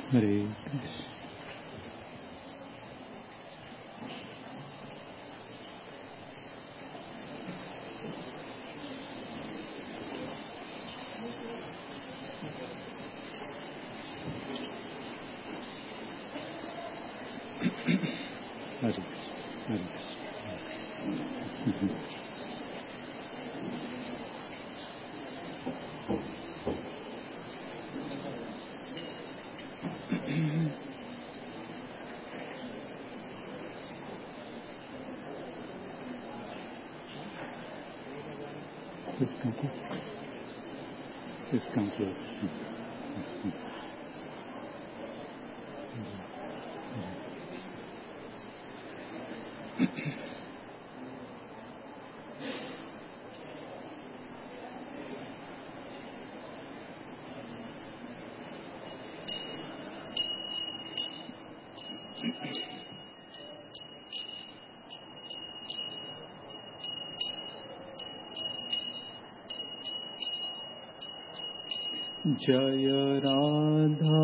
Hare Krishna. Hare Please come close. जय राधा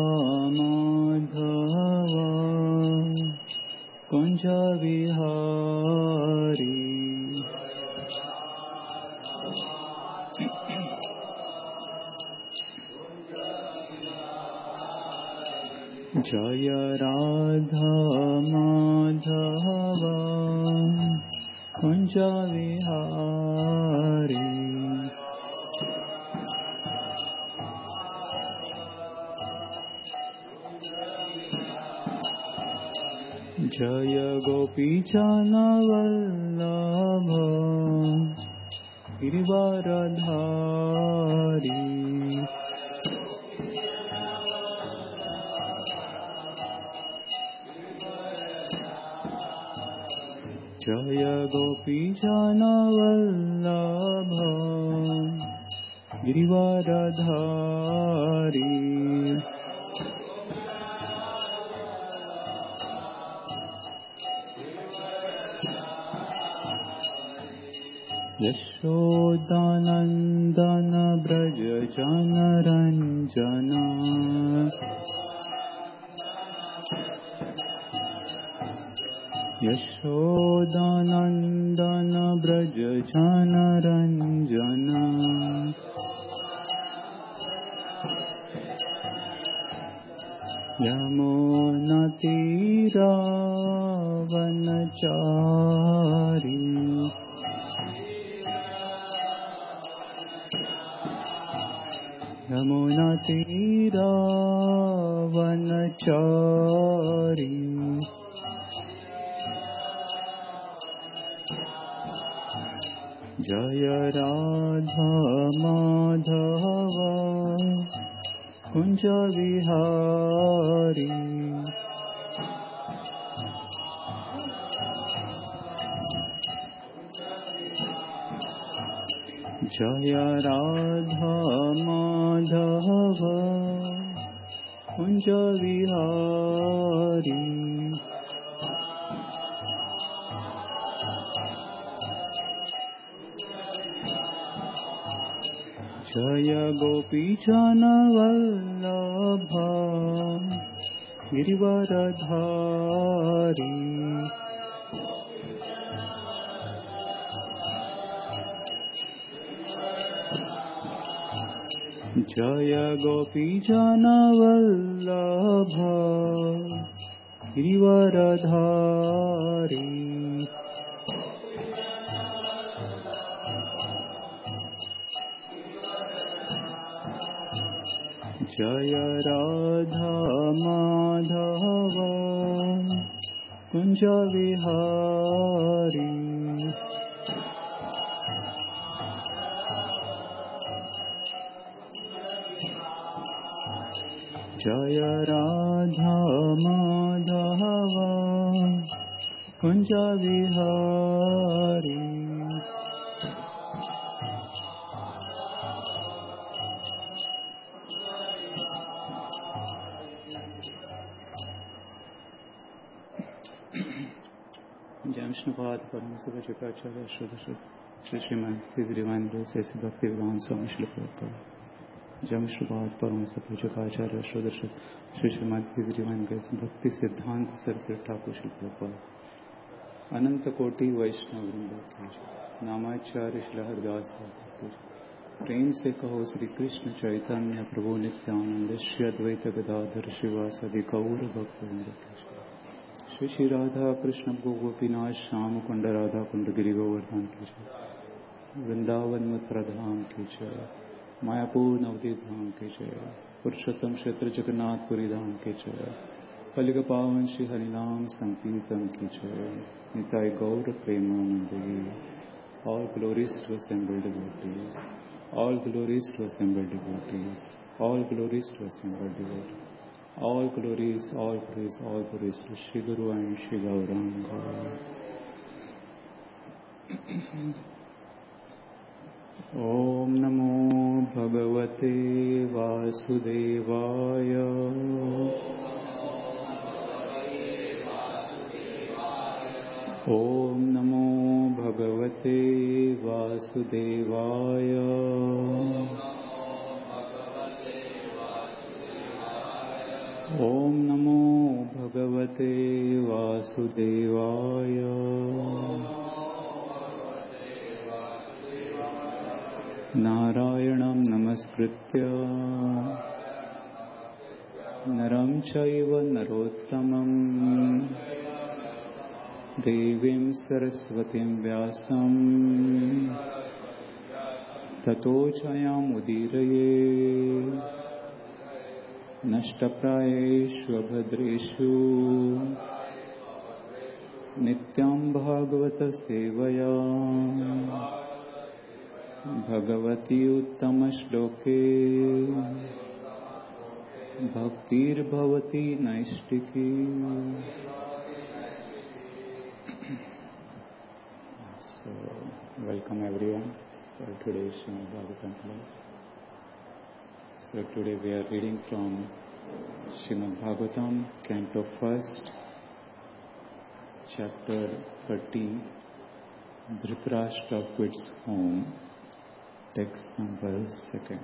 माधवा कुंज विहारी जय राधा माधवा कुंज विहारी जय गोपीजन वल्लभ गिरिवरधारी जय गोपीजन वल्लभ गिरिवरधारी यशोदानंदन ब्रज जन रंजना यशोदानंदन ब्रज जन रंजना यमुना तीरावनचारी यमुना तीरावनचारी जय राधा माधवा कुंज विहारी जय राधा माधवा कुंज विहारी जय गोपीजन वल्लभ गिरिवरधारी जय गोपीजन वल्लभ गिरिवरधारी जय राधा माधवा कुंज विहारी जय राधा माधवा कुंज विहारी जय विष्णुपाद परम शिवाचार्य श्री श्रीमान हिज डिवाइन ग्रेस ऐसे भक्ति विद्वान स्वामी श्री प्रभुपाद। जम शुभात परम पूजकाचार्य श्रोदर्श श्री श्रीमद डिवाइन ग्रेस भक्ति सिद्धांत सरस्वती ठाकुर श्री प्रभुपाद अनंत कोटि वैष्णव वृंद की नामाचार्य श्री हरदास प्रेम से कहो श्री कृष्ण चैतन्य प्रभु नित्यानंद श्री अद्वैत गदाधर शिवासदि गौर भक्तवृंद श्री श्री राधा कृष्ण गोपीनाथ श्याम कुंड राधा कुंड गिरि गोवर्धन की जय, वृंदावन मथुरा धाम की जय, मायापुर नवदीप धाम की जय, पुरुषोत्तम क्षेत्र जगन्नाथपुरी धाम की जय, कलिग पावन श्री हरिनाम संकीर्तन की जय, निताय गौर Premanand. All glories to assembled devotees, all glories to assembled devotees, all glories to assembled devotees, all glories, all praise, all praise to Shri Guru and Shri Gauranga. Om Namo Bhagavate Vasudevaya. Om Namo Bhagavate Vasudevaya. Om Namo Bhagavate Vasudevaya. Narayanam Namaskritya Naram Chaiva Narottamam Devim Saraswatim Vyasam Tato Chayam Udiraye Nashtaprayeshu Abhadreshu Nityam Bhagavata Sevaya Bhagavati Uttama Shloke Bhaktir Bhavati Naistiki. So, welcome everyone for today's Srimad Bhagavatam class. So today we are reading from Srimad Bhagavatam, Canto 1st, Chapter 13, Dhritarashtra quits home, text number 2.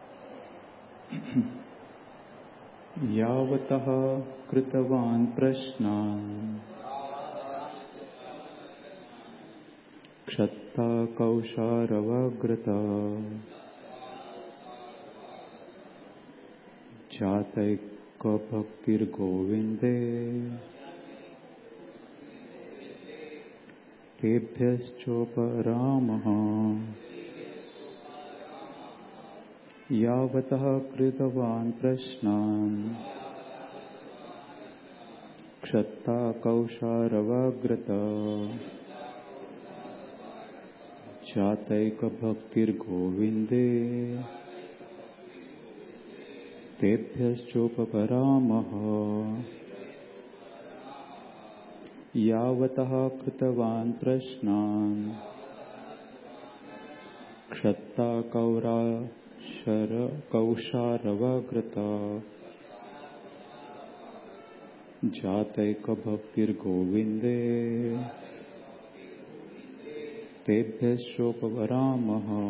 Yavataha kritavan prashnan Kshatta Kausharavagrata Jataika Bhaktir Govinde Tebhyaschoparamaha Yavataha kritavan prashnan Kshatta Kausharavagrata Jataika Bhaktir Govinde Tebhyaschoparamaha Yavataha kritavan prashnan Kshatta Kausharavagrata Jataika Bhaktir Govinde Tebhyaschoparamaha.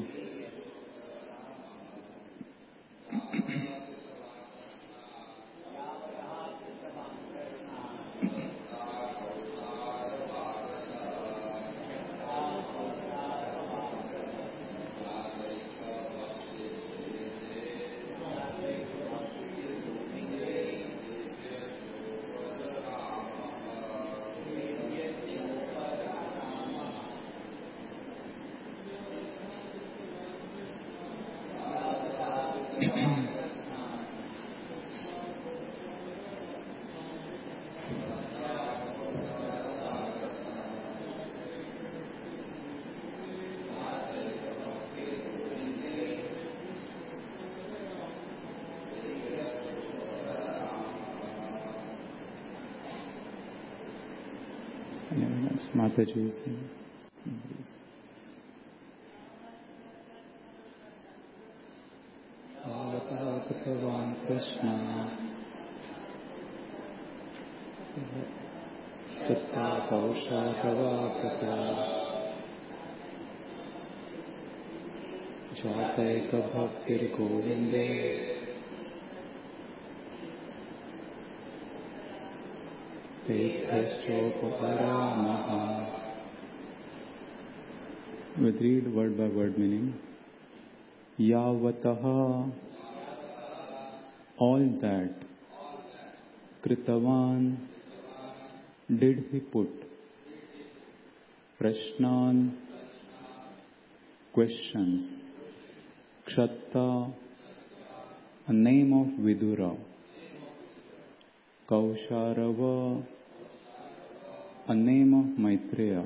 Mataji is Bhagavan Krishna Chitta Kausharavagrata चापैक भक्तिर्गोविन्दे तेभ्यश्चोपपरामः. We read word by word meaning. Yavataha, all that Kritavan did he put, Prashnan questions, Kshatta a name of Vidura, Kausharava a name of Maitreya,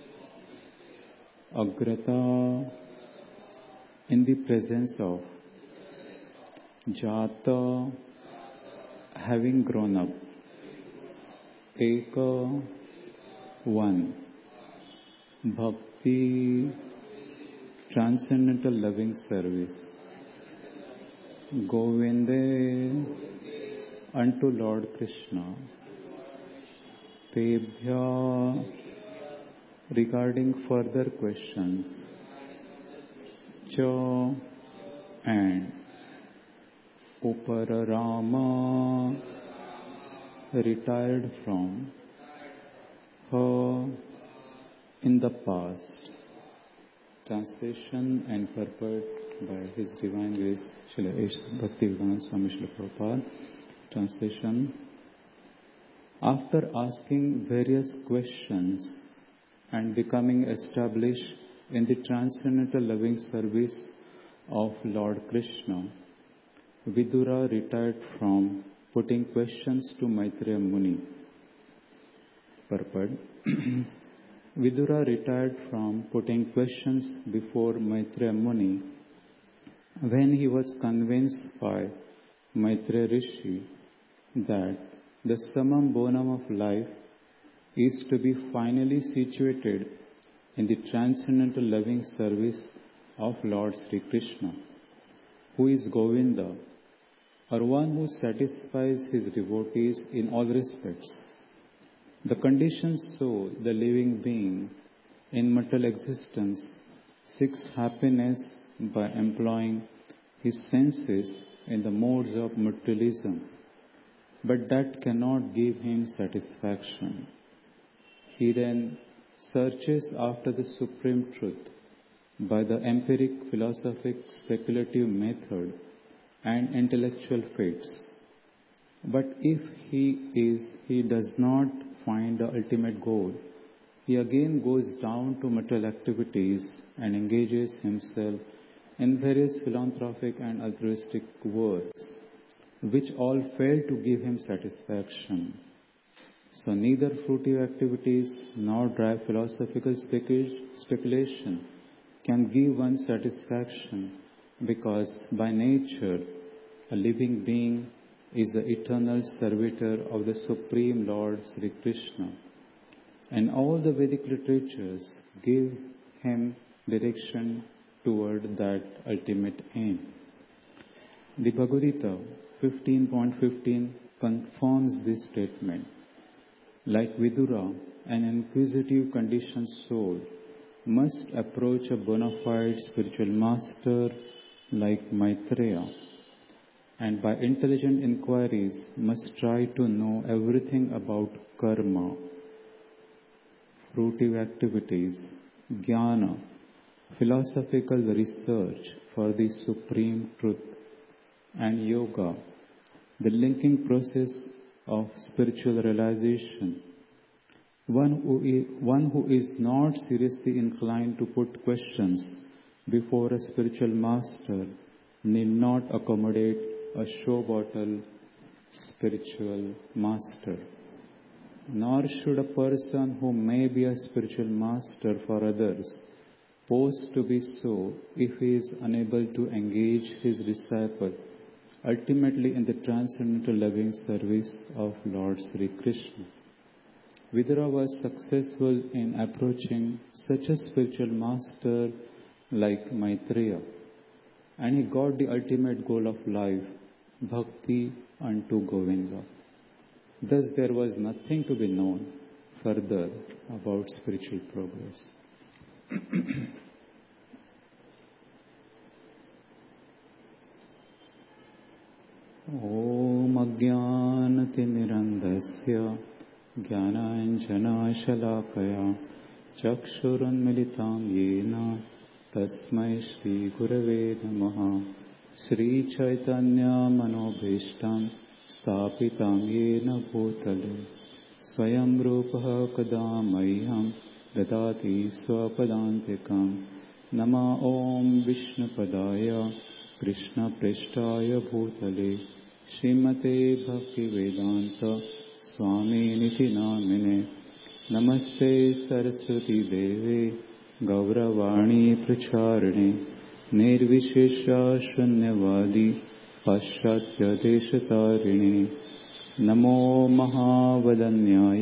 Agrata in the presence of, Jata having grown up, Eka one, Bhakti transcendental loving service, Govinde unto Lord Krishna, Tebhya regarding further questions, Cha and Upararama retired from, her in the past. Translation and purport by His Divine Grace Srila Bhaktivedanta Swami Srila Prabhupada. Translation. After asking various questions and becoming established in the transcendental loving service of Lord Krishna, Vidura retired from putting questions to Maitreya Muni. Purport. Vidura retired from putting questions before Maitreya Muni when he was convinced by Maitreya Rishi that the summum bonum of life is to be finally situated in the transcendental loving service of Lord Sri Krishna, who is Govinda, or one who satisfies his devotees in all respects. The conditioned soul, the living being in material existence, seeks happiness by employing his senses in the modes of materialism, but that cannot give him satisfaction. He then searches after the supreme truth by the empiric, philosophic, speculative method and intellectual faiths. But if he does not find the ultimate goal, he again goes down to material activities and engages himself in various philanthropic and altruistic works, which all fail to give him satisfaction. So neither fruitive activities nor dry philosophical speculation can give one satisfaction, because by nature a living being is the eternal servitor of the Supreme Lord Sri Krishna, and all the Vedic literatures give him direction toward that ultimate aim. The Bhagavad Gita 15.15 confirms this statement. Like Vidura, an inquisitive conditioned soul must approach a bona fide spiritual master like Maitreya, and by intelligent inquiries must try to know everything about karma, fruitive activities, jnana, philosophical research for the supreme truth, and yoga, the linking process of spiritual realization. One who is not seriously inclined to put questions before a spiritual master need not accommodate a show bottle spiritual master. Nor should a person who may be a spiritual master for others pose to be so if he is unable to engage his disciple ultimately in the transcendental loving service of Lord Sri Krishna. Vidura was successful in approaching such a spiritual master like Maitreya, and he got the ultimate goal of life, bhakti unto Govinda. Thus there was nothing to be known further about spiritual progress. ॐ अज्ञानतिमिरन्धस्य ज्ञानाञ्जनशलाकया चक्षुरुन्मिलितं येन तस्मै श्रीगुरवे नमः। श्रीचैतन्यमनोभीष्टं स्थापितं येन भूतले स्वयं रूपः कदा मह्यं ददाति स्वपदान्तिकं। नमः ॐ विष्णुपदाय कृष्णपृष्ठाय भूतले श्रीमते भक्तिवेदान्त स्वामिनिति नामिने। नमस्ते सरस्वती देवे गौरवाणी प्रचारिणे निर्विशेषा शून्यवादी पाश्चात्यदेशतारिणे। नमो महावदन्याय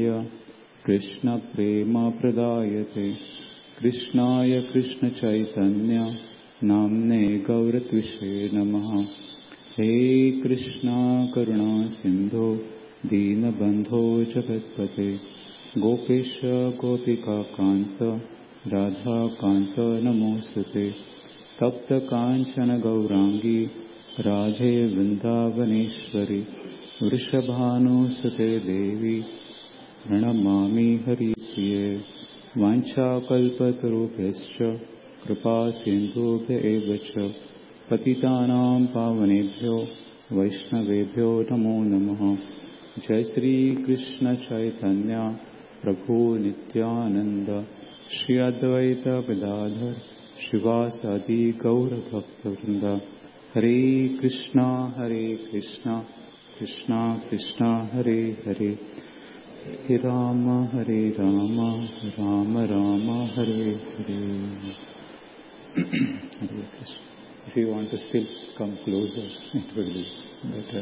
कृष्णप्रेमप्रदायते कृष्णाय कृष्णचैतन्य नाम्ने गौरत्विषे नमः। हे कृष्णा करुणा सिन्धो दीनबन्धो जगत्पते गोपेश गोपिकान्त राधाकान्त नमोऽस्तुते। तप्त काञ्चन गौराङ्गी राधे वृन्दावनेश्वरी वृषभानुसुते देवी प्रणमामि हरिप्रिये। वाञ्छाकल्पतरुभ्यश्च कृपा सिन्धुभ्य एव च पतितानां पावनेभ्यो वैष्णवेभ्यो नमो नमः। जय श्री कृष्ण चैतन्य प्रभु नित्यानंद श्री अद्वैत गदाधर शिवासादि गौरभक्तवृंद। हरे Krishna Krishna Krishna Hare Hare Hare Ram Ram Ram Hare Hare. Hare Krishna. If you want to still come closer, it will be better.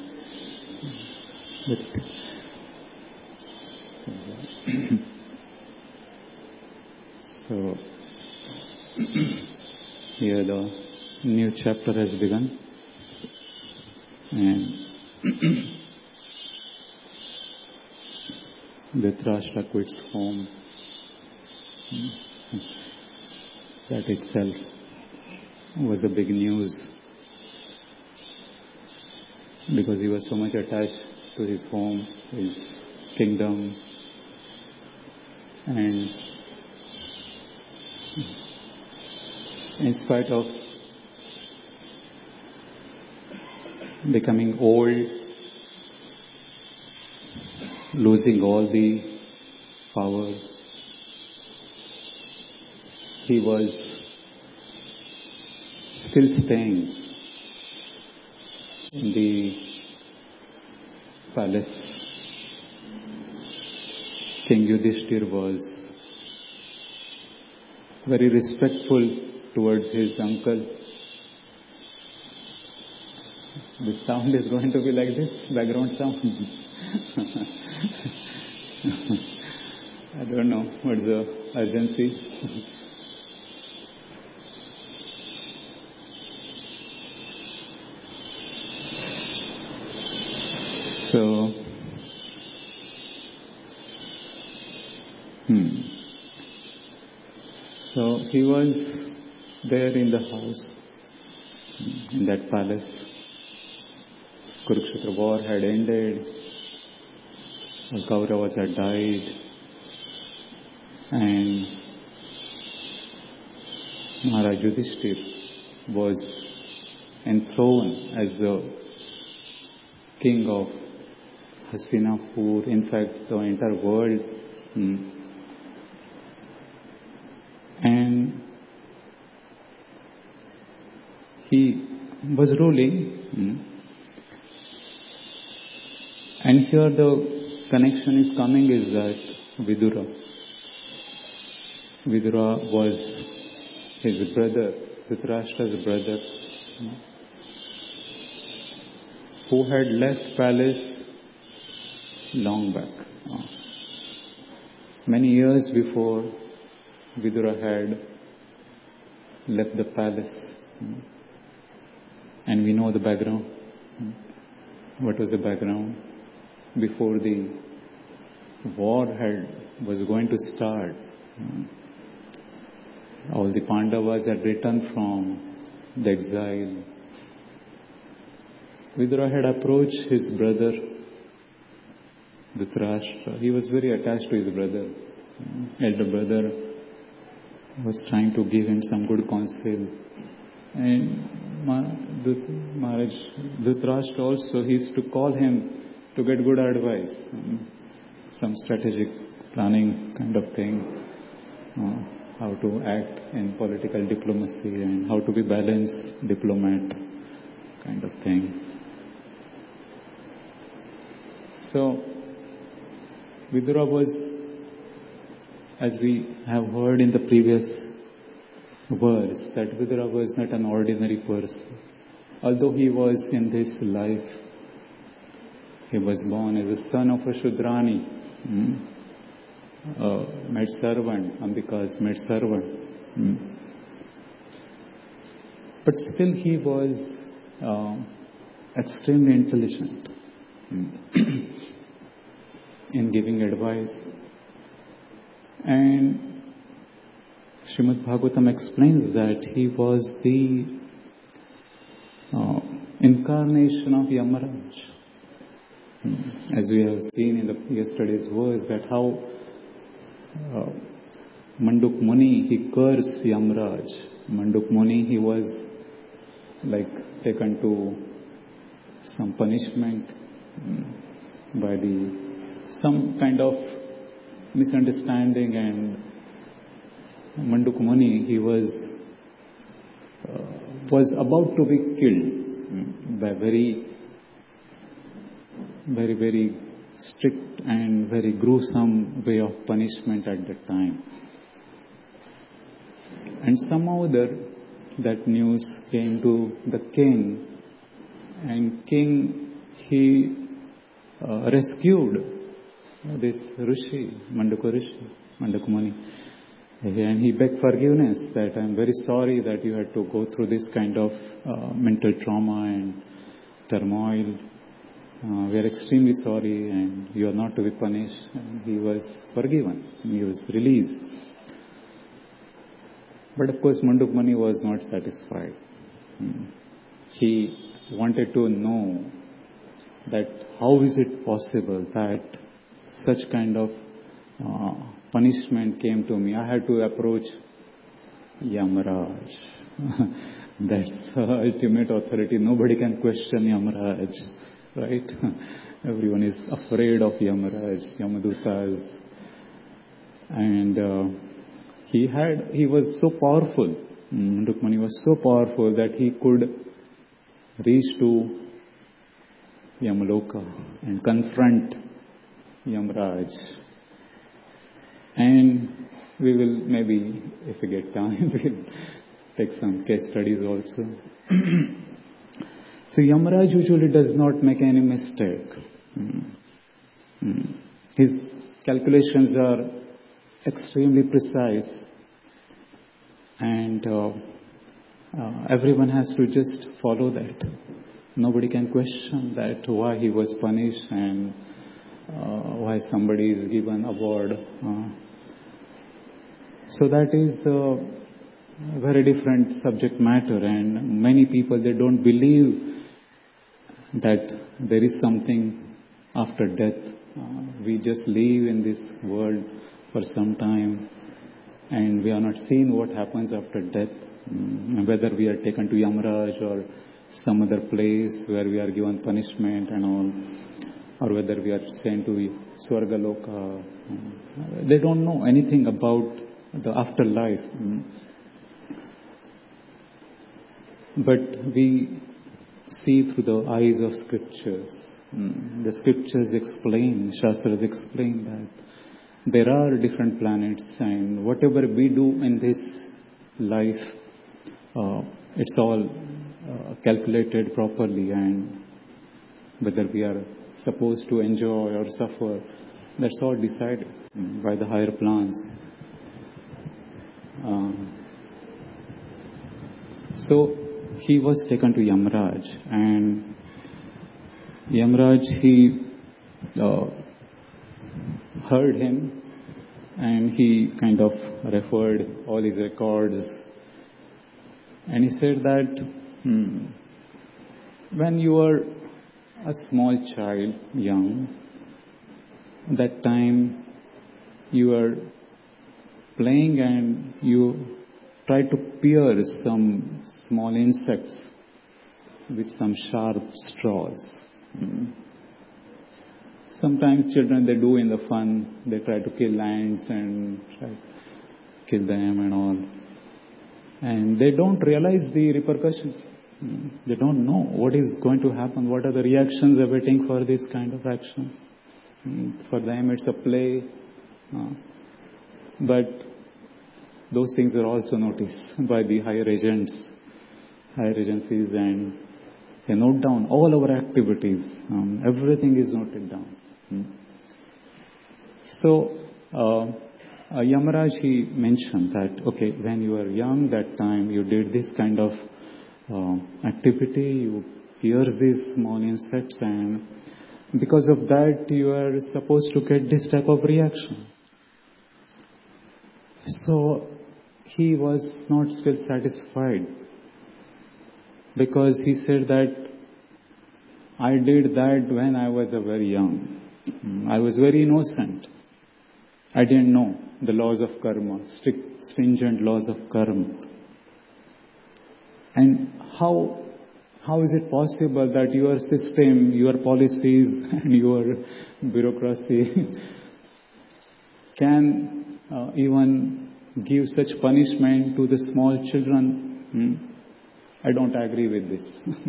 So here the new chapter has begun, and Dhritarashtra quits home. That itself was a big news, because he was so much attached to his home, his kingdom, and in spite of becoming old, losing all the power, he was still staying in the palace. King Yudhishthir was very respectful towards his uncle. The sound is going to be like this, background sound. I don't know what's the urgency. So he was there in the house, in that palace. Kurukshetra war had ended, the Kauravas had died, and Maharaj Yudhishthir was enthroned as the king of Hastinapur, in fact the entire world. And he was ruling. And here the connection is coming is that Vidura was his brother, Dhritarashtra's brother, who had left palace long back. Many years before, Vidura had left the palace. And we know the background. What was the background? Before the war was going to start, all the Pandavas had returned from the exile. Vidura had approached his brother Dhritarashtra. He was very attached to his brother. Elder brother was trying to give him some good counsel. And Maharaj Dhritarashtra also, he used to call him to get good advice, some strategic planning kind of thing, how to act in political diplomacy and how to be balanced diplomat kind of thing. So, Vidura was, as we have heard in the previous verse, that Vidura was not an ordinary person. Although he was in this life, he was born as a son of a Shudrani, a maid servant, Ambika's maid servant. But still he was extremely intelligent in giving advice. And Srimad Bhagavatam explains that he was the incarnation of Yamaraj. As we have seen in the yesterday's verse, that how Manduk Muni, he cursed Yamaraj. Manduk Muni, he was like taken to some punishment by some kind of misunderstanding, and Manduk Muni, he was about to be killed by very, very strict and very gruesome way of punishment at that time. And somehow that news came to the king, and king, he rescued this Rishi, Manduk Muni. And he begged forgiveness, that I'm very sorry that you had to go through this kind of mental trauma and turmoil. We are extremely sorry, and you are not to be punished. And he was forgiven. He was released. But of course, Manduk Muni was not satisfied. He wanted to know that how is it possible that such kind of punishment came to me. I had to approach Yamaraj. That's the ultimate authority. Nobody can question Yamaraj, right? Everyone is afraid of Yamaraj, Yamadutas. And he was so powerful. Manduk Muni was so powerful that he could reach to Yamaloka and confront Yamaraj. And we will maybe, if we get time, we'll take some case studies also. So Yamaraj usually does not make any mistake. His calculations are extremely precise, and everyone has to just follow that. Nobody can question that, why he was punished and why somebody is given award. So that is a very different subject matter, and many people, they don't believe that there is something after death. We just live in this world for some time, and we are not seeing what happens after death, whether we are taken to Yamaraj or some other place where we are given punishment and all, or whether we are sent to Swargaloka. They don't know anything about the afterlife. But we see through the eyes of scriptures. The scriptures explain, Shastras explain that there are different planets, and whatever we do in this life, it's all calculated properly, and whether we are supposed to enjoy or suffer, that's all decided by the higher plans. So he was taken to Yamaraj, and Yamaraj, he heard him, and he kind of referred all his records, and he said that when you were a small child, young. That time you are playing and you try to pierce some small insects with some sharp straws. Sometimes children, they do in the fun, they try to kill ants and try to kill them and all. And they don't realize the repercussions. They don't know what is going to happen, what are the reactions awaiting for this kind of actions. For them it's a play. But those things are also noticed by the higher agencies, and they note down all our activities. Everything is noted down. So, Yamaraj, he mentioned that, okay, when you were young, that time you did this kind of activity, you pierce these small insects, and because of that you are supposed to get this type of reaction. So he was not still satisfied, because he said that I did that when I was very young. I was very innocent. I didn't know the laws of karma, strict, stringent laws of karma. And how is it possible that your system, your policies and your bureaucracy can even give such punishment to the small children? I don't agree with this.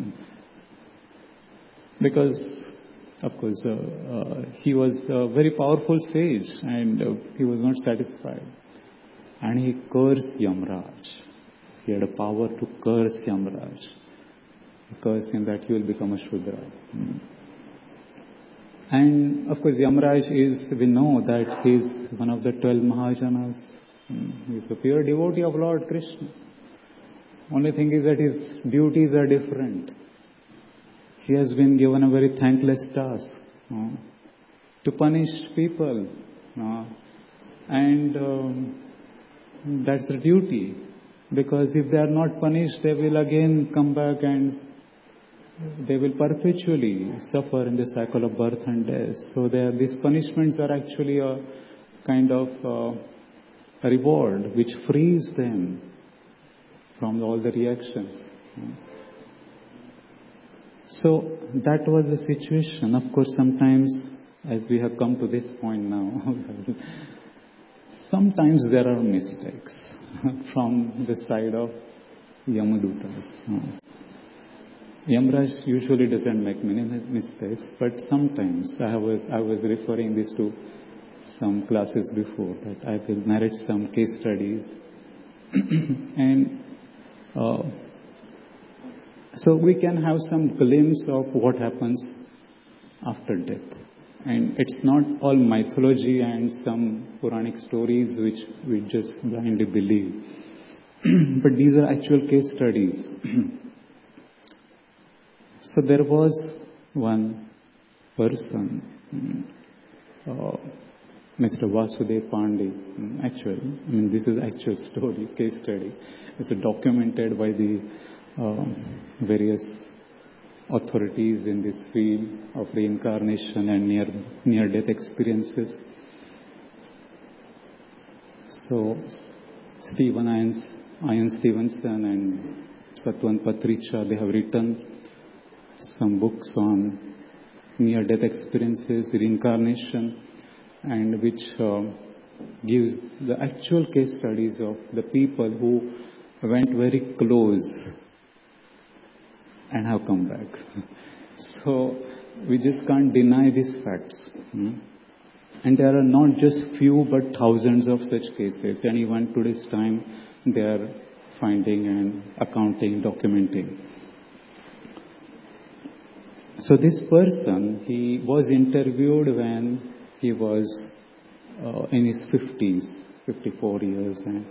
Because, of course, he was a very powerful sage, and he was not satisfied. And he cursed Yamaraj. He had a power to curse Yamaraj. He cursed him that he will become a Shudra. And, of course, Yamaraj we know that he is one of the 12 Mahajanas. He is a pure devotee of Lord Krishna. Only thing is that his duties are different. He has been given a very thankless task to punish people. And that's the duty. Because if they are not punished, they will again come back and they will perpetually suffer in the cycle of birth and death. So these punishments are actually a kind of a reward which frees them from all the reactions. So that was the situation. Of course, sometimes, as we have come to this point now, sometimes there are mistakes from the side of Yamadutas. Yamaraj usually doesn't make many mistakes, but sometimes I was referring this to some classes before, that I will narrate some case studies. And so we can have some glimpse of what happens after death. And it's not all mythology and some Puranic stories which we just blindly believe. But these are actual case studies. So there was one person, Mr. Vasudev Pandey. Actually, this is actual story, case study. It's documented by the various authorities in this field of reincarnation and near-death experiences. So, Ian Stevenson and Satwant Patricha, they have written some books on near-death experiences, reincarnation, and which gives the actual case studies of the people who went very close and have come back. So we just can't deny these facts. And there are not just few but thousands of such cases. And even today's time they are finding and accounting, documenting. So this person, he was interviewed when he was in his 50s, 54 years. And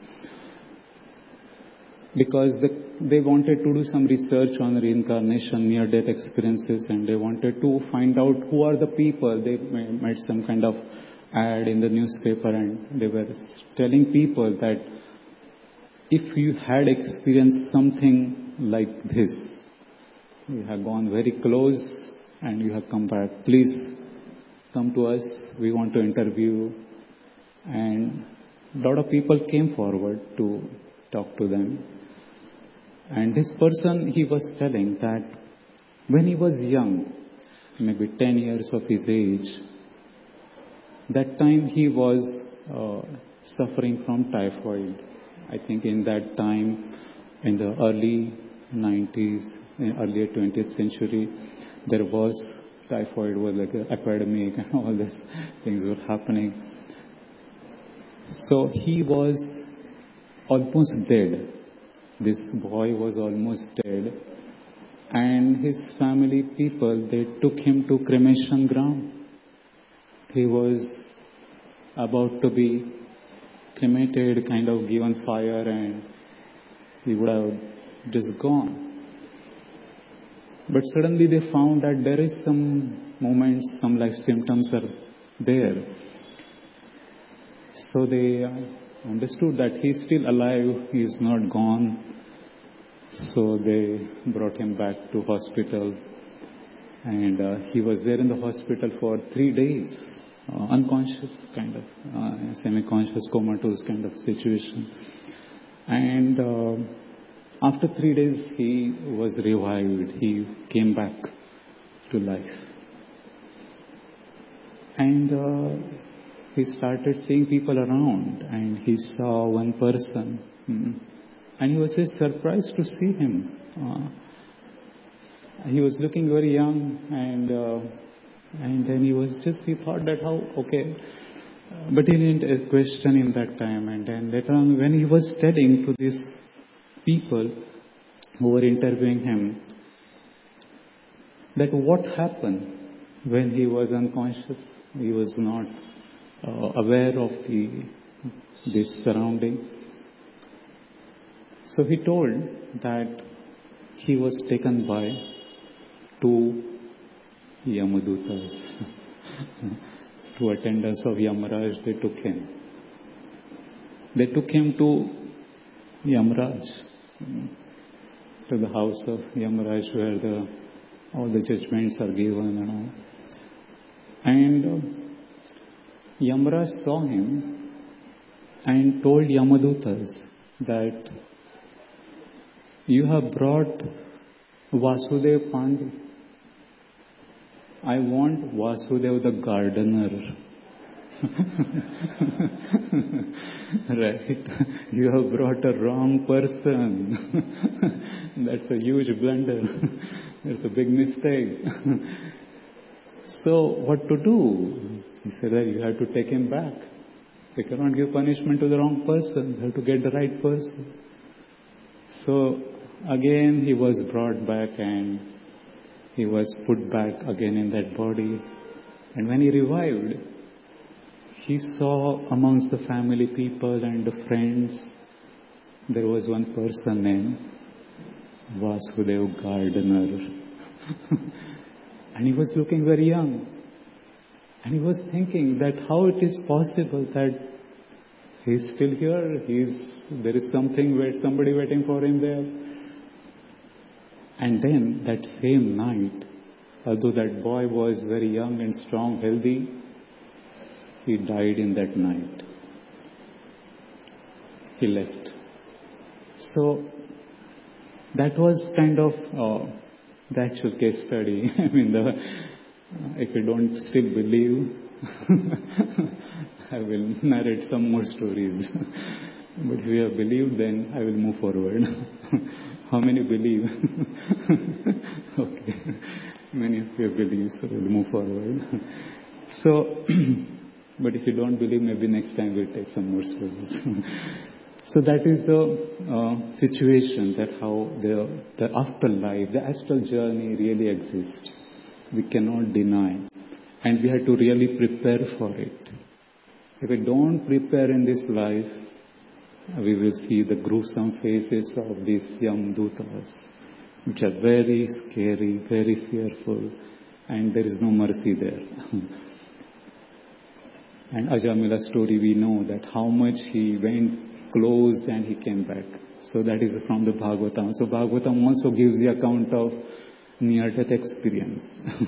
because they wanted to do some research on reincarnation, near-death experiences, and they wanted to find out who are the people. They made some kind of ad in the newspaper, and they were telling people that if you had experienced something like this, you have gone very close and you have come back. Please come to us. We want to interview. And a lot of people came forward to talk to them. And this person, he was telling that when he was young, maybe 10 years of his age, that time he was suffering from typhoid. I think in that time, in the early 90s, earlier 20th century, there was typhoid was like an epidemic and all these things were happening. So he was almost dead. This boy was almost dead. And his family people, they took him to cremation ground. He was about to be cremated, kind of given fire, and he would have just gone. But suddenly they found that there is some moments, some life symptoms are there. So they understood that he is still alive, he is not gone. So they brought him back to hospital, and he was there in the hospital for 3 days, unconscious kind of, semi-conscious, comatose kind of situation. And after 3 days, he was revived. He came back to life. And he started seeing people around, and he saw one person. And he was just surprised to see him. He was looking very young, and then he thought that okay. But he didn't question him that time. And then later on, when he was telling to these people who were interviewing him, that what happened when he was unconscious, he was not aware of this surrounding. So he told that he was taken by 2 Yamadutas, 2 attendants of Yamaraj. They took him. They took him to Yamaraj, to the house of Yamaraj, where all the judgments are given and all. And Yamaraj saw him and told Yamadutas that you have brought Vasudev Pandey. I want Vasudev the gardener. Right? You have brought a wrong person. That's a huge blunder. That's a big mistake. So what to do? He said that you have to take him back. They cannot give punishment to the wrong person. They have to get the right person. So again he was brought back, and he was put back again in that body. And when he revived, he saw amongst the family people and the friends, there was one person named Vasudev Gardener. And he was looking very young. And he was thinking that how it is possible that he is still here. There is somebody waiting for him there. And then that same night, although that boy was very young and strong, healthy, he died in that night. He left. So that was kind of the actual case study. I mean, if you don't still believe, I will narrate some more stories. But if you have believed, then I will move forward. How many believe? Okay. Many of you believe, so we'll move forward. So, but if you don't believe, maybe next time we'll take some more stories. So that is the situation, that how the afterlife, the astral journey really exists. We cannot deny. And we have to really prepare for it. If we don't prepare in this life, we will see the gruesome faces of these Yamadutas, which are very scary, very fearful, and there is no mercy there. And Ajamila story, we know that how much he went close and he came back. So that is from the Bhagavatam. So Bhagavatam also gives the account of near-death experience.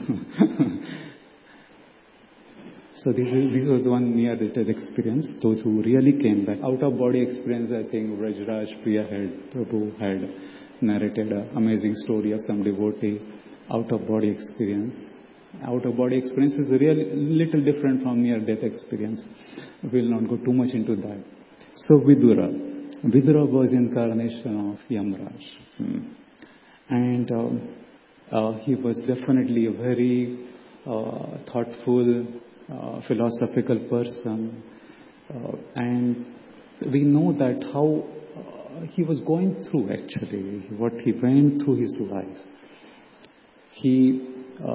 So this was one near-death experience. Those who really came back. Out-of-body experience, I think Vrajraj Priya Prabhu had narrated an amazing story of some devotee. Out-of-body experience. Out-of-body experience is really little different from near-death experience. We will not go too much into that. So Vidura. Vidura was incarnation of Yamraj. And he was definitely a very thoughtful, philosophical person. And we know that how he was going through actually, what he went through his life. He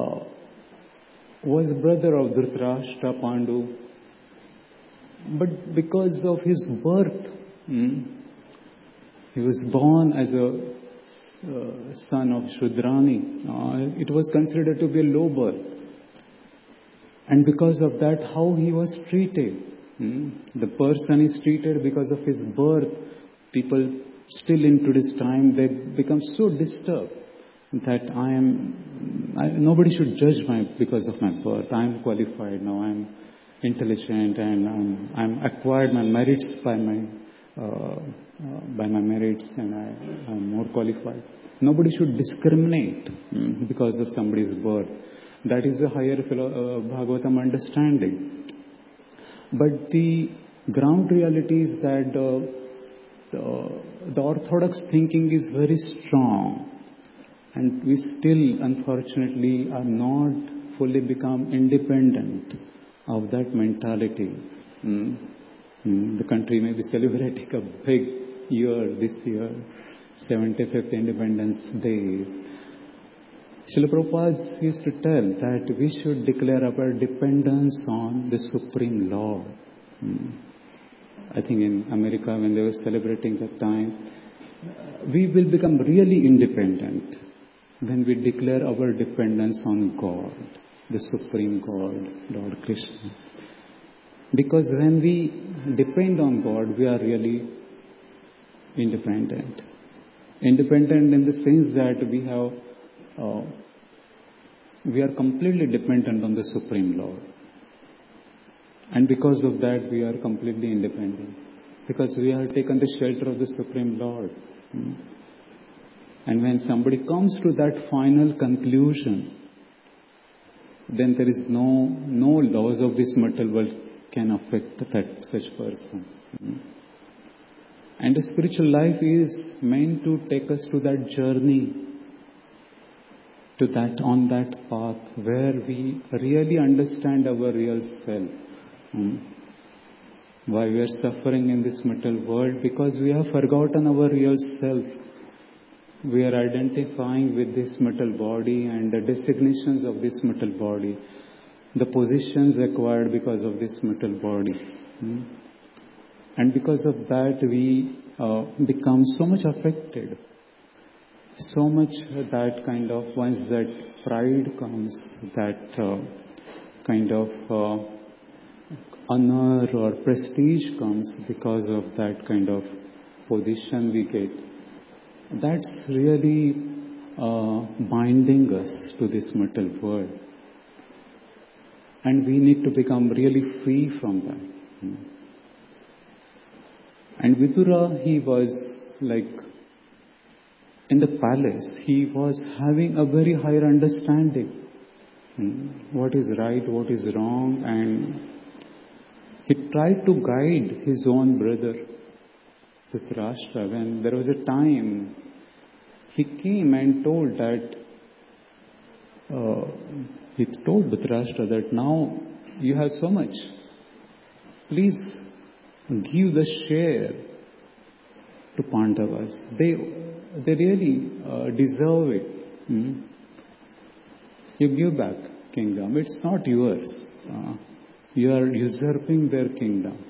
was brother of Dhritarashtra, Pandu. But because of his birth, he was born as a son of Shudrani. It was considered to be a low birth. And because of that, how he was treated. The person is treated because of his birth. People still in today's time, they become so disturbed that nobody should judge because of my birth. I am qualified now. I am intelligent and I'm acquired my merits by my merits, and I'm more qualified. Nobody should discriminate because of somebody's birth. That is a higher Bhagavatam understanding. But the ground reality is that the orthodox thinking is very strong, and we still, unfortunately, are not fully become independent of that mentality. The country may be celebrating a big year this year, 75th Independence Day. Srila Prabhupada used to tell that we should declare our dependence on the Supreme Lord. I think in America, when they were celebrating that time, we will become really independent when we declare our dependence on God, the Supreme God, Lord Krishna. Because when we depend on God, we are really independent. Independent in the sense that we are completely dependent on the Supreme Lord. And because of that, we are completely independent. Because we have taken the shelter of the Supreme Lord. And when somebody comes to that final conclusion, then there is no laws of this material world can affect such person. And the spiritual life is meant to take us to that journey, on that path where we really understand our real self. Why we are suffering in this material world? Because we have forgotten our real self. We are identifying with this material body and the designations of this material body, the positions acquired because of this material body. And because of that, we become so much affected. So much that kind of, once that pride comes, that kind of honor or prestige comes because of that kind of position we get, that's really binding us to this material world. And we need to become really free from that. And Vidura, he was like in the palace, he was having a very higher understanding. What is right, what is wrong, and he tried to guide his own brother, Dhritarashtra. When there was a time, he came and told that, he told Dhritarashtra that now you have so much, please give the share to Pandavas. They really deserve it. You give back kingdom. It's not yours. You are usurping their kingdom.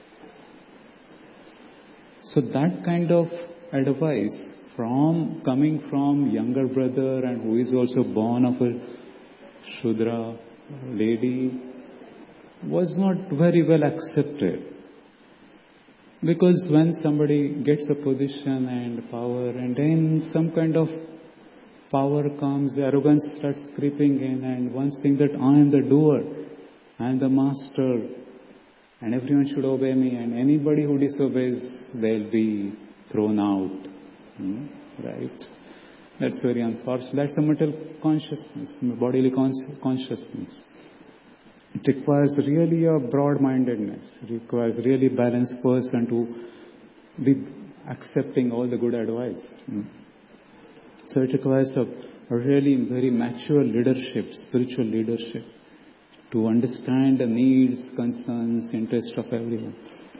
So that kind of advice coming from younger brother and who is also born of a Shudra lady was not very well accepted. Because when somebody gets a position and power and then some kind of power comes, arrogance starts creeping in, and one thinks that I am the doer, I am the master, and everyone should obey me, and anybody who disobeys, they'll be thrown out. Right? That's very unfortunate. That's a mental consciousness, bodily consciousness. It requires really a broad-mindedness. It requires really balanced person to be accepting all the good advice. So it requires a really very mature leadership, spiritual leadership, to understand the needs, concerns, interests of everyone.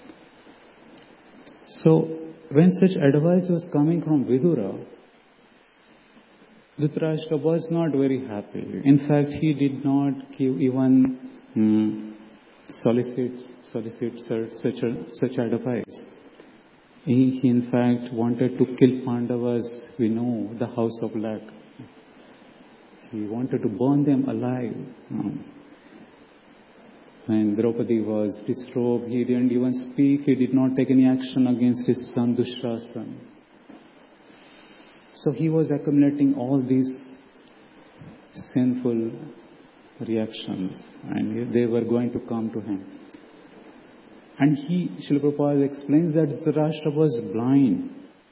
So when such advice was coming from Vidura, Dhritarashtra was not very happy. In fact, he did not even solicit such advice. He in fact wanted to kill Pandavas. We know the house of black. He wanted to burn them alive. When Draupadi was disrobed, he didn't even speak. He did not take any action against his son Dushrasan. So he was accumulating all these sinful reactions, and they were going to come to him. And Srila Prabhupada explains that Dhritarashtra was blind.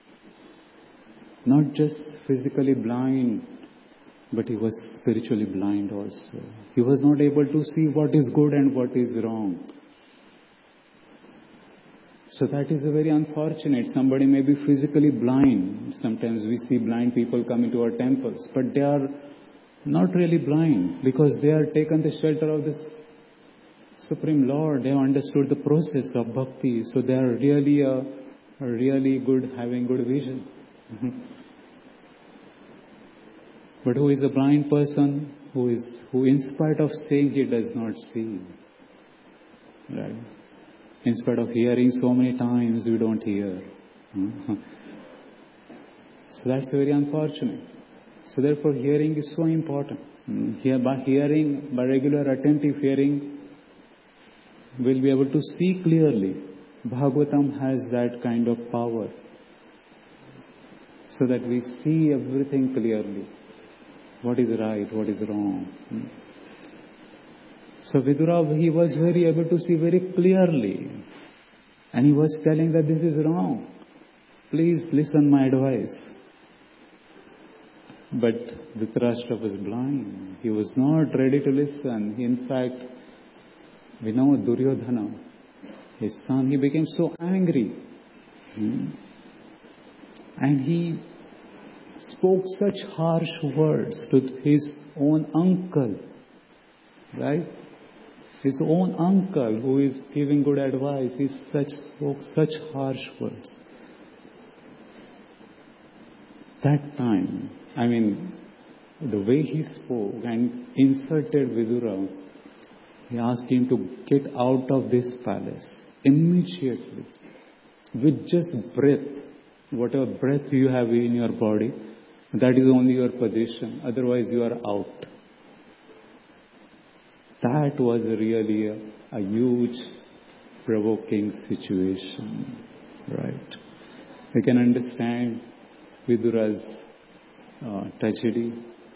Not just physically blind, but he was spiritually blind also. He was not able to see what is good and what is wrong. So that is a very unfortunate. Somebody may be physically blind. Sometimes we see blind people come into our temples, but they are not really blind because they are taken the shelter of this Supreme Lord. They have understood the process of bhakti. So they are really good, having good vision. But who is a blind person who in spite of saying he does not see? Right? In spite of hearing so many times, we don't hear. So that's very unfortunate. So therefore, hearing is so important. By regular attentive hearing, we'll be able to see clearly. Bhagavatam has that kind of power. So that we see everything clearly. What is right, what is wrong. So Vidura, he was very able to see very clearly. And he was telling that this is wrong. Please listen my advice. But Dhritarashtra was blind. He was not ready to listen. In fact, we know Duryodhana, his son, he became so angry. And he spoke such harsh words to his own uncle. Right? His own uncle who is giving good advice, he spoke such harsh words. That time, the way he spoke and insulted Vidura, he asked him to get out of this palace immediately. With just breath, whatever breath you have in your body, that is only your position. Otherwise you are out. That was really a huge provoking situation. Right? We can understand Vidura's tragedy.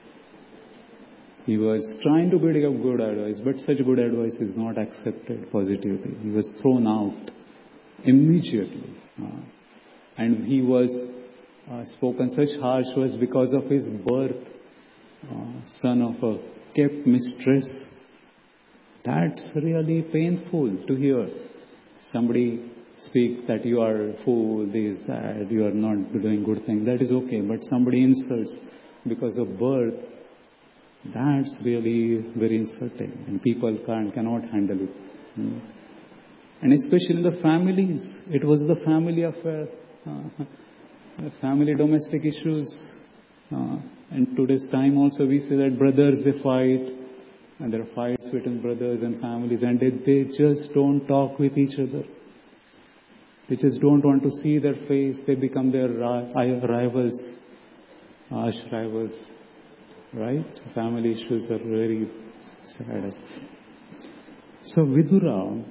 He was trying to give good advice, but such good advice is not accepted positively. He was thrown out immediately. And he was spoken such harsh words because of his birth, son of a kept mistress. That's really painful to hear. Somebody speak that you are a fool, this, that, you are not doing good things. That is okay. But somebody insults because of birth, that's really very insulting. And people cannot handle it. And especially in the families. It was the family affair. Family domestic issues. And today's time also we see that brothers, they fight. And there are fights between brothers and families, and they just don't talk with each other. They just don't want to see their face. They become their rivals, arch rivals. Right? Family issues are very sad. So Vidura,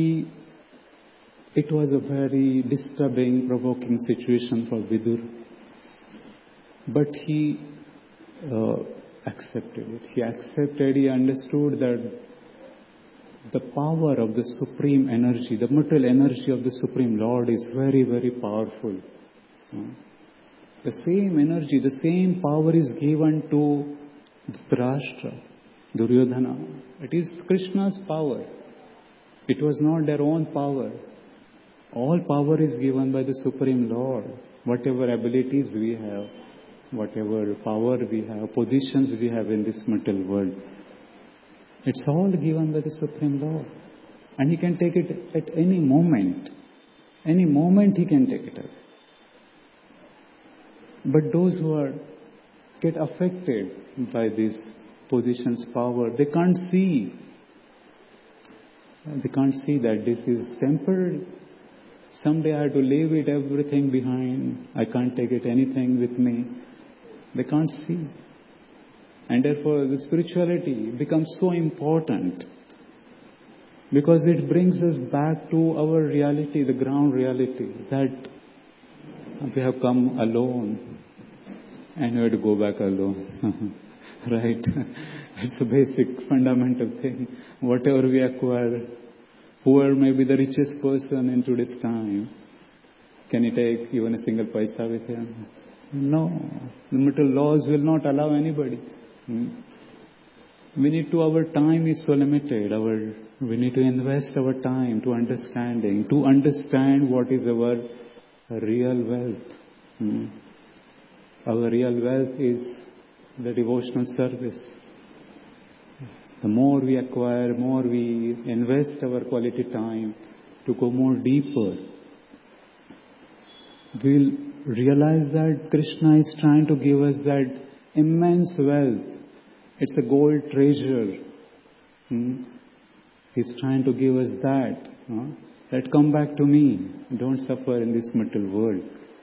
it was a very disturbing, provoking situation for Vidura. But he accepted it. He accepted, he understood that the power of the supreme energy, the material energy of the Supreme Lord is very, very powerful. The same energy, the same power is given to Dhritarashtra, Duryodhana. It is Krishna's power. It was not their own power. All power is given by the Supreme Lord. Whatever abilities we have, whatever power we have, positions we have in this material world, it's all given by the Supreme Lord. And He can take it at any moment. Any moment He can take it away. But those who get affected by this position's power, they can't see. They can't see that this is temporary. Someday I have to leave it everything behind. I can't take it anything with me. They can't see. And therefore the spirituality becomes so important, because it brings us back to our reality, the ground reality, that we have come alone and we have to go back alone. Right? It's a basic fundamental thing. Whatever we acquire, whoever may be the richest person in today's time, can he take even a single paisa with him? No. The material laws will not allow anybody. Our time is so limited. We need to invest our time to understanding, to understand what is our real wealth. Our real wealth is the devotional service. The more we acquire, more we invest our quality time to go more deeper, we'll realize that Krishna is trying to give us that immense wealth. It's a gold treasure. He's trying to give us that. That come back to me. Don't suffer in this material world.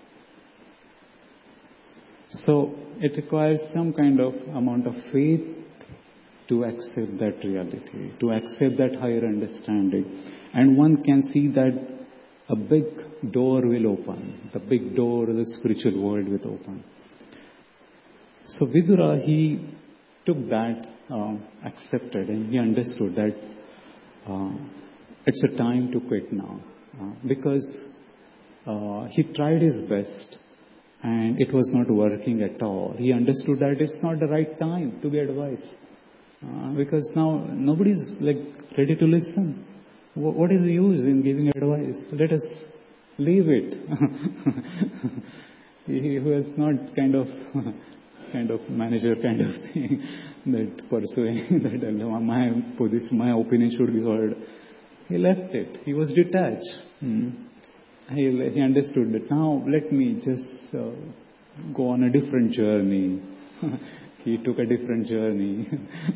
So it requires some kind of amount of faith to accept that reality, to accept that higher understanding. And one can see that a big door will open. The big door of the spiritual world will open. So Vidura, he took that, accepted, and he understood that it's a time to quit now. Because he tried his best and it was not working at all. He understood that it's not the right time to be advised. Because now nobody's ready to listen. What is the use in giving advice? Let us leave it. He was not kind of manager kind of thing, that pursuing that my position, my opinion should be heard. He left it. He was detached. He understood that now let me just go on a different journey. He took a different journey.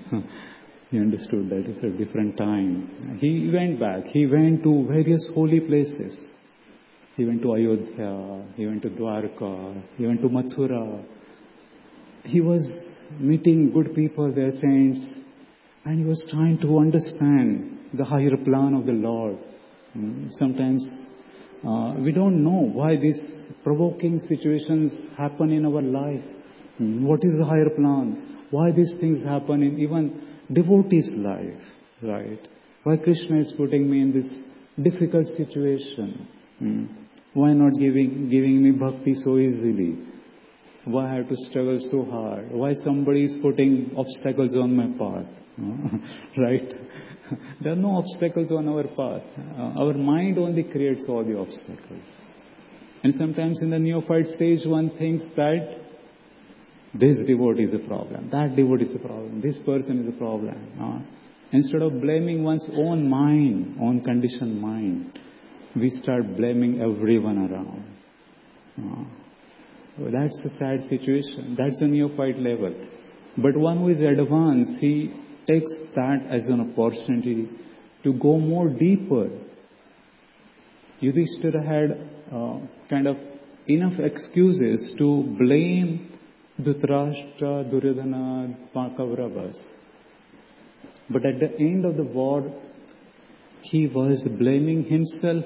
He understood that it's a different time. He went back. He went to various holy places. He went to Ayodhya. He went to Dwarka. He went to Mathura. He was meeting good people, their saints, and he was trying to understand the higher plan of the Lord. Sometimes we don't know why these provoking situations happen in our life. What is the higher plan? Why these things happen in even devotees' life, right? Why Krishna is putting me in this difficult situation? Why not giving me bhakti so easily? Why I have to struggle so hard? Why somebody is putting obstacles on my path? Right? There are no obstacles on our path. Our mind only creates all the obstacles. And sometimes in the neophyte stage, one thinks that this devotee is a problem, that devotee is a problem, this person is a problem. Instead of blaming one's own mind, own conditioned mind, we start blaming everyone around. That's a sad situation. That's a neophyte level. But one who is advanced, he takes that as an opportunity to go more deeper. Yudhishthira had enough excuses to blame Dhritarashtra, Duryodhana, Kauravas. But at the end of the war, he was blaming himself.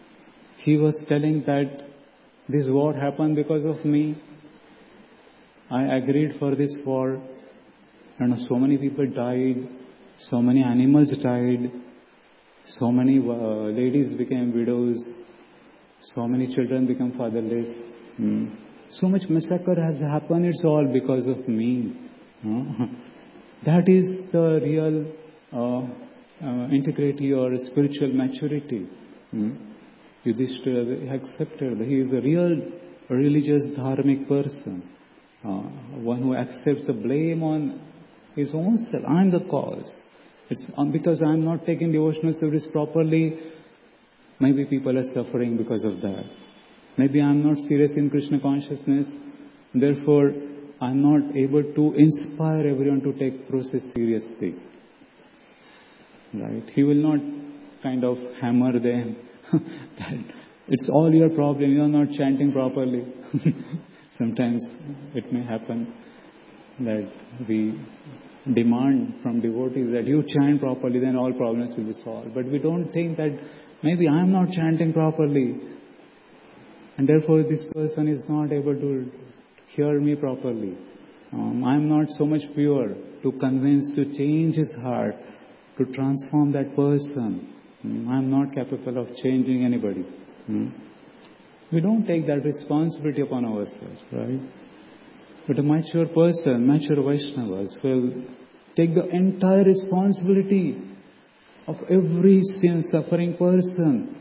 He was telling that this war happened because of me. I agreed for this war. And so many people died, so many animals died, so many ladies became widows, so many children became fatherless. So much massacre has happened, it's all because of me. That is the real integrity or spiritual maturity. Yudhishthira accepted. He is a real religious, dharmic person. One who accepts the blame on his own self. I am the cause. It's because I am not taking devotional service properly. Maybe people are suffering because of that. Maybe I am not serious in Krishna consciousness. Therefore, I am not able to inspire everyone to take process seriously. Right? He will not kind of hammer them. That it's all your problem. You are not chanting properly. Sometimes it may happen that we demand from devotees that you chant properly, then all problems will be solved. But we don't think that maybe I am not chanting properly, and therefore this person is not able to hear me properly. I am not so much pure to convince, to change his heart, to transform that person. I am not capable of changing anybody. We don't take that responsibility upon ourselves, right? But a mature person, mature Vaishnavas will take the entire responsibility of every sin-suffering person.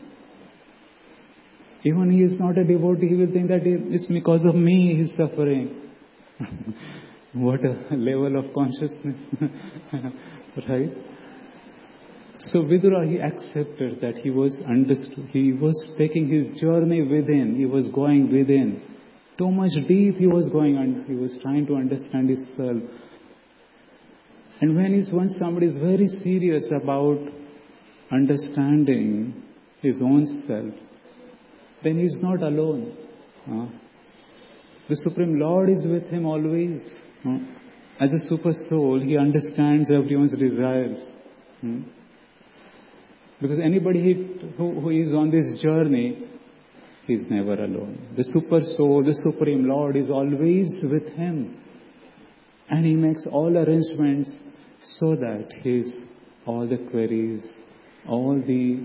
Even he is not a devotee, he will think that it's because of me he is suffering. What a level of consciousness, right? So Vidura, he accepted that he was understood. He was taking his journey within. He was going within. Too much deep he was going on. He was trying to understand his self. And when somebody is very serious about understanding his own self, then he is not alone. The Supreme Lord is with him always. As a super soul, he understands everyone's desires. Because anybody who is on this journey, he is never alone. The super soul, the Supreme Lord is always with him. And he makes all arrangements so that all the queries, all the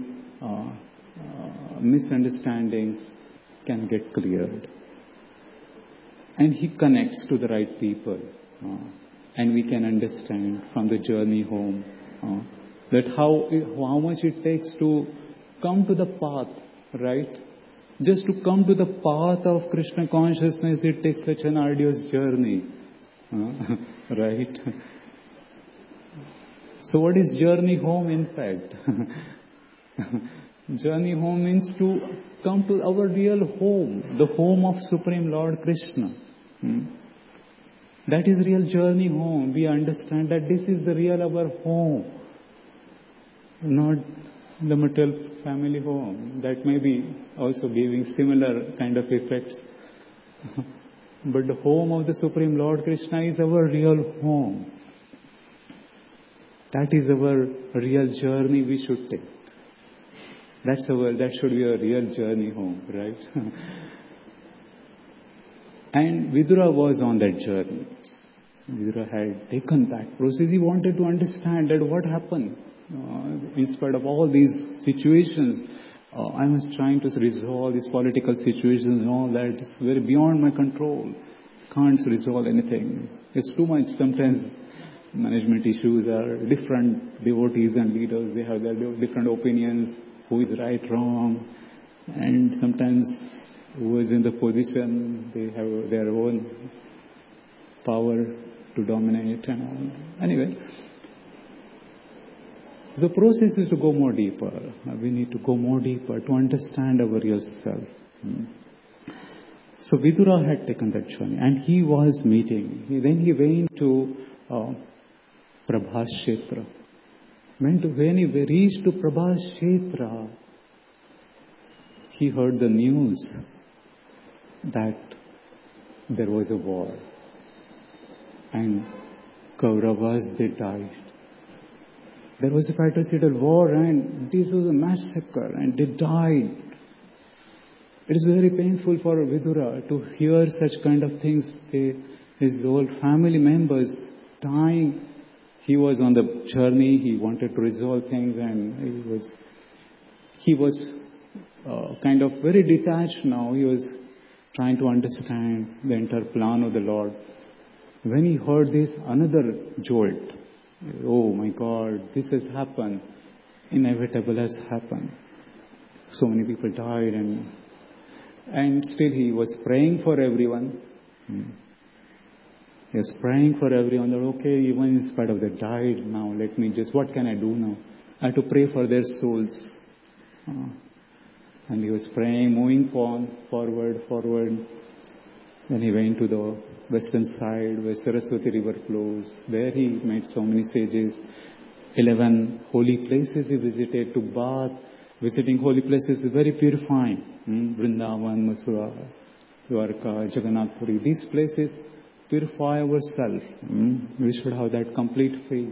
misunderstandings can get cleared. And he connects to the right people. And we can understand from the journey home that how much it takes to come to the path, right? Just to come to the path of Krishna consciousness, it takes such an arduous journey, right? So what is journey home in fact? Journey home means to come to our real home, the home of Supreme Lord Krishna. That is real journey home. We understand that this is the real our home. Not the material family home. That may be also giving similar kind of effects. But the home of the Supreme Lord Krishna is our real home. That is our real journey we should take. That should be a real journey home, right? And Vidura was on that journey. Vidura had taken that process. He wanted to understand that what happened. In spite of all these situations, I was trying to resolve these political situations and all that. It's very beyond my control. Can't resolve anything. It's too much. Sometimes management issues are different. Devotees and leaders, they have their different opinions. Who is right, wrong. And sometimes who is in the position, they have their own power to dominate and all. Anyway, the process is to go more deeper. We need to go more deeper to understand our real self. So Vidura had taken that journey and he was meeting. Then he went to Prabhashetra. When he reached to Prabhashetra, he heard the news that there was a war. And Kauravas, they died. There was a fratricidal war and this was a massacre and they died. It is very painful for Vidura to hear such kind of things. his whole family members dying. He was on the journey. He wanted to resolve things, and he was kind of very detached now. He was trying to understand the entire plan of the Lord. When he heard this, another jolt. Oh my God, this has happened. Inevitable has happened. So many people died, and still he was praying for everyone. He was praying for everyone that, okay, even in spite of they died, now let me just, what can I do now? I have to pray for their souls. And he was praying, moving forward. Then he went to the western side where Saraswati river flows. There he met so many sages. 11 holy places he visited to bath. Visiting holy places is very purifying. Vrindavan, Mathura, Dwarka, Jagannath Puri. These places purify ourselves. We should have that complete faith.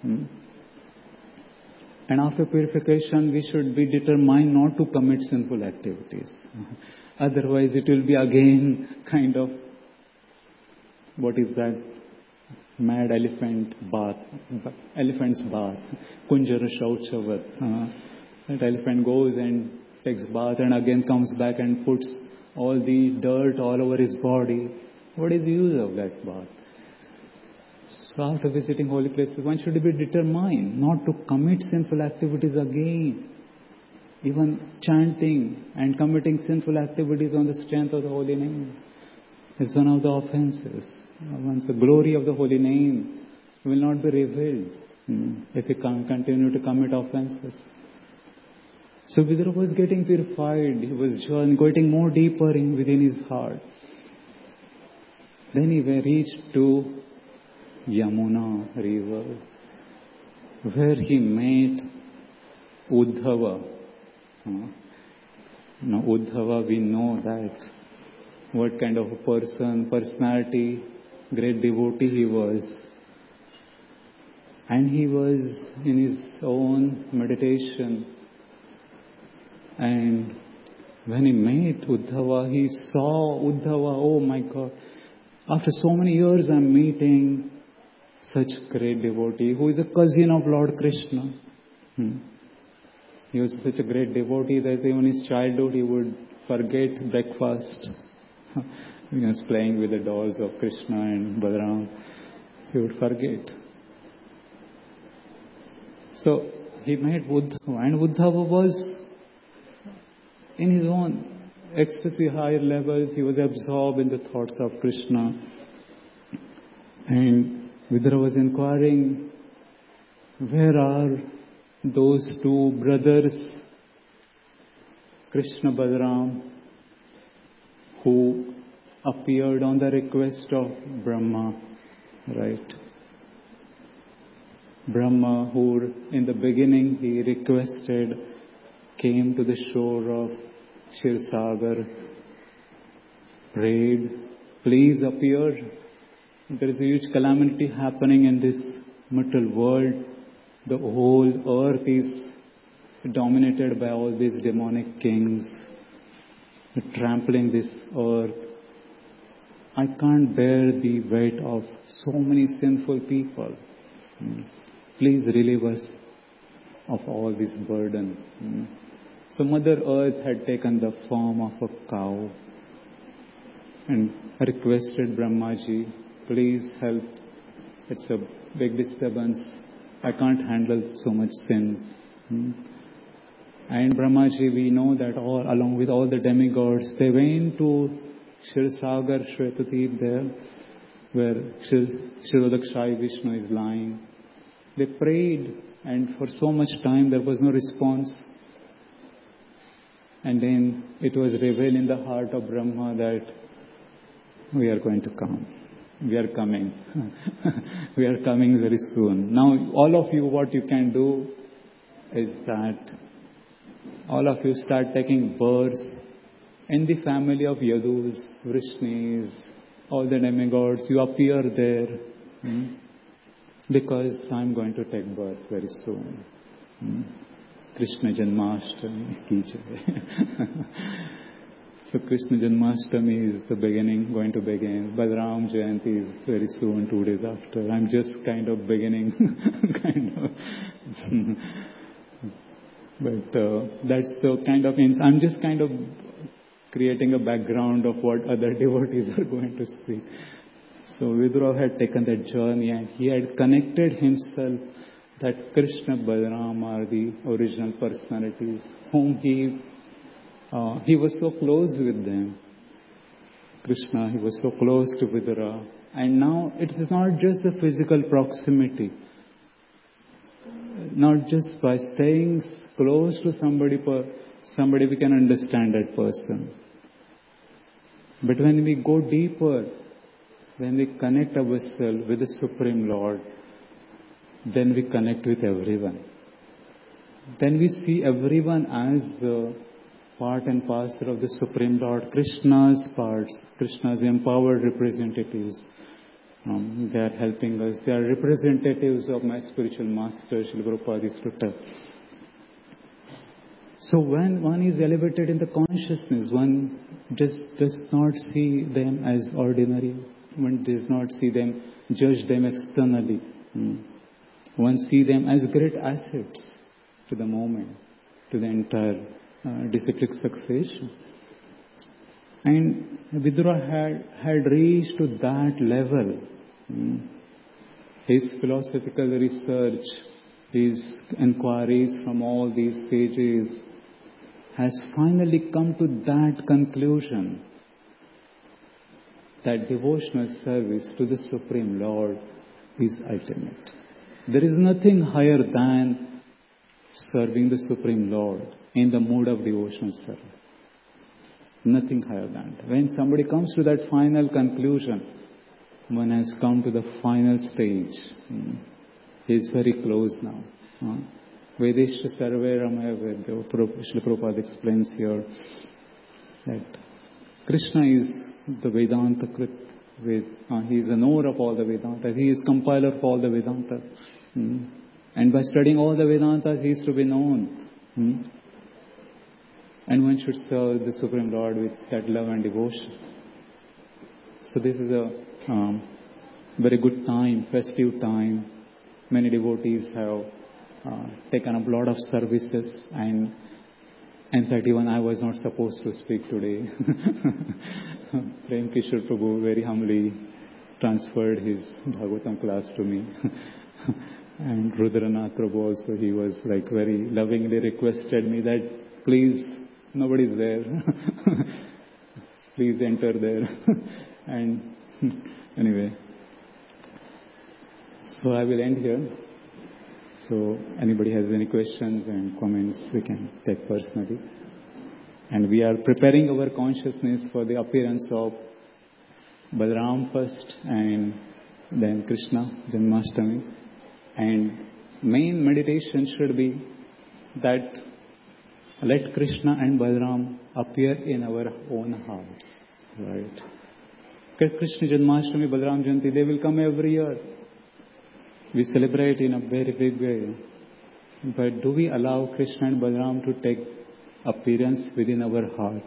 And after purification, we should be determined not to commit sinful activities. Otherwise, it will be again kind of, what is that? Mad elephant bath. Elephant's bath. Kunjara Shauchavat. That elephant goes and takes bath and again comes back and puts all the dirt all over his body. What is the use of that bath? So after visiting holy places, one should be determined not to commit sinful activities again. Even chanting and committing sinful activities on the strength of the holy name is one of the offenses. Once the glory of the holy name will not be revealed if we continue to commit offenses. So Vidura was getting purified. He was getting more deeper within his heart. Then he reached to Yamuna river, where he met Uddhava. Now Uddhava, we know that what kind of a personality, great devotee he was. And he was in his own meditation. And when he met Uddhava, he saw Uddhava, oh my God, after so many years I'm meeting such great devotee who is a cousin of Lord Krishna. He was such a great devotee that even in his childhood he would forget breakfast. He was playing with the dolls of Krishna and Balaram. He would forget. So he met Uddhava, and Uddhava was in his own ecstasy, higher levels. He was absorbed in the thoughts of Krishna. And Vidura was inquiring, where are those two brothers, Krishna Balaram, who appeared on the request of Brahma, right? Brahma, who in the beginning he requested, came to the shore of Kshirsagar, prayed, please appear. There is a huge calamity happening in this material world. The whole earth is dominated by all these demonic kings. They're trampling this earth. I can't bear the weight of so many sinful people. Please relieve us of all this burden. So Mother Earth had taken the form of a cow and requested Brahmaji, please help. It's a big disturbance. I can't handle so much sin. And Brahmaji, we know that along with all the demigods, they went to Kshirsagar, Shvetadeep there, where Kshirodakshai Vishnu is lying. They prayed, and for so much time there was no response. And then it was revealed in the heart of Brahma that we are going to come. We are coming. We are coming very soon. Now, all of you, what you can do is that all of you start taking birth in the family of Yadus, Vrishnis, all the demigods. You appear there because I'm going to take birth very soon. Krishna Janmashtami ki jai. So Krishna Janmashtami is the beginning, going to begin. Balaram Jayanti is very soon, 2 days after. I'm just kind of beginning, But that's the kind of, I'm just kind of creating a background of what other devotees are going to speak. So Vidura had taken that journey and he had connected himself that Krishna, Balaram are the original personalities whom he was so close with them. Krishna, he was so close to Vidura. And now it is not just the physical proximity. Not just by staying close to somebody we can understand that person. But when we go deeper, when we connect ourselves with the Supreme Lord, then we connect with everyone. Then we see everyone as part and parcel of the Supreme Lord, Krishna's parts, Krishna's empowered representatives. They are helping us. They are representatives of my spiritual master, Srila Prabhupada used to tell. So when one is elevated in the consciousness, one just does not see them as ordinary. One does not see them, judge them externally. One sees them as great assets to the movement, to the entire disciplic succession. And Vidura had reached to that level. His philosophical research, his inquiries from all these stages has finally come to that conclusion that devotional service to the Supreme Lord is ultimate. There is nothing higher than serving the Supreme Lord in the mood of devotional service. Nothing higher than that. When somebody comes to that final conclusion, one has come to the final stage. He is very close now. Vedishya Sarve Ramaya Vedya. Srila Prabhupada explains here that Krishna is the Vedanta Krit. He is the knower of all the Vedantas. He is compiler of all the Vedantas. And by studying all the Vedantas, he is to be known. And one should serve the Supreme Lord with that love and devotion. So this is a very good time, festive time. Many devotees have taken up a lot of services, and in fact even I was not supposed to speak today. Prem Kishore Prabhu very humbly transferred his Bhagavatam class to me. And Rudranath Prabhu also, he was like very lovingly requested me that please, nobody's there. Please enter there. And anyway, so I will end here. So anybody has any questions and comments, we can take personally. And we are preparing our consciousness for the appearance of Balaram first and then Krishna, Janmashtami. And main meditation should be that let Krishna and Balaram appear in our own hearts. Right? Krishna Janmashtami, Balaram Jayanti, they will come every year. We celebrate in a very big way. But do we allow Krishna and Balaram to take appearance within our heart?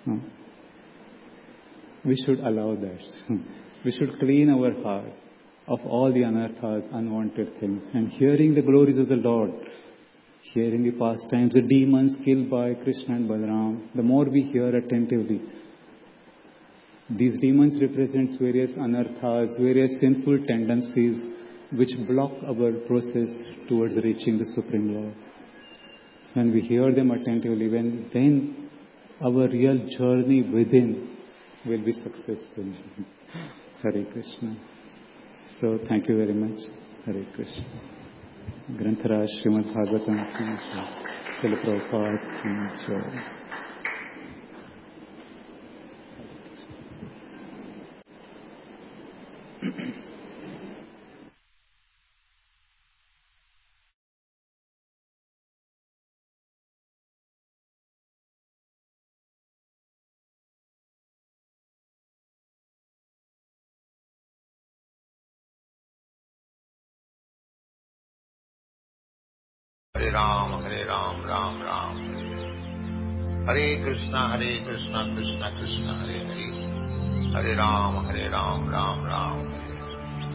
We should allow that. We should clean our heart of all the anarthas, unwanted things. And hearing the glories of the Lord, hearing the pastimes, the demons killed by Krishna and Balaram, the more we hear attentively, these demons represent various anarthas, various sinful tendencies which block our process towards reaching the Supreme Lord. So when we hear them attentively, then our real journey within will be successful. Hare Krishna. So thank you very much. Hare Krishna. Grantaraj Srimad Bhagavatam ki jai. Srila Prabhupada ki jai. Hare Ram, Ram Ram. Hare Krishna Krishna Krishna Hare Hare, Hare Ram Ram Ram Hare